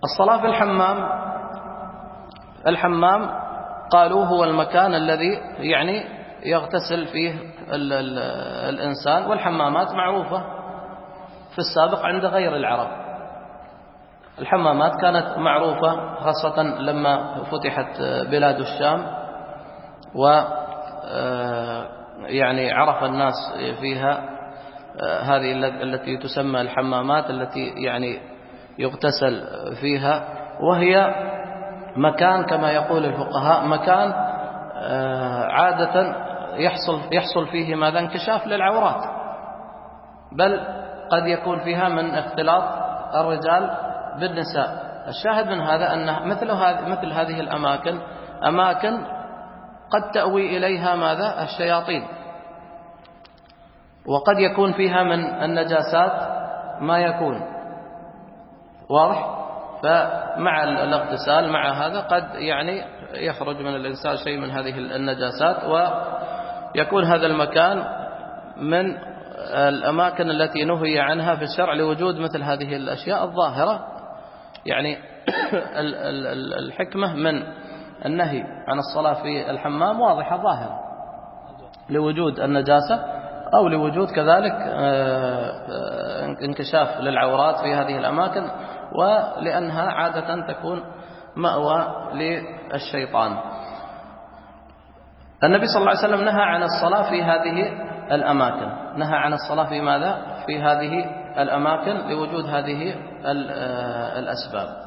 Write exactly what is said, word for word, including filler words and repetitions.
الصلاة في الحمام، الحمام قالوا هو المكان الذي يعني يغتسل فيه ال ال الإنسان، والحمامات معروفة في السابق عند غير العرب. الحمامات كانت معروفة خاصة لما فتحت بلاد الشام، و يعني عرف الناس فيها هذه التي تسمى الحمامات التي يعني يغتسل فيها، وهي مكان كما يقول الفقهاء مكان عادة يحصل يحصل فيه ماذا انكشاف للعورات، بل قد يكون فيها من اختلاط الرجال بالنساء. الشاهد من هذا أن مثل هذه مثل هذه الأماكن أماكن قد تأوي إليها ماذا الشياطين، وقد يكون فيها من النجاسات ما يكون واضح. فمع الاغتسال مع هذا قد يعني يخرج من الإنسان شيء من هذه النجاسات، ويكون هذا المكان من الأماكن التي نهي عنها في الشرع لوجود مثل هذه الأشياء الظاهرة. يعني الحكمة من النهي عن الصلاة في الحمام واضحة ظاهرة، لوجود النجاسة أو لوجود كذلك انكشاف للعورات في هذه الأماكن، ولأنها عادة تكون مأوى للشيطان. النبي صلى الله عليه وسلم نهى عن الصلاة في هذه الأماكن، نهى عن الصلاة في ماذا؟ في هذه الأماكن لوجود هذه الأسباب.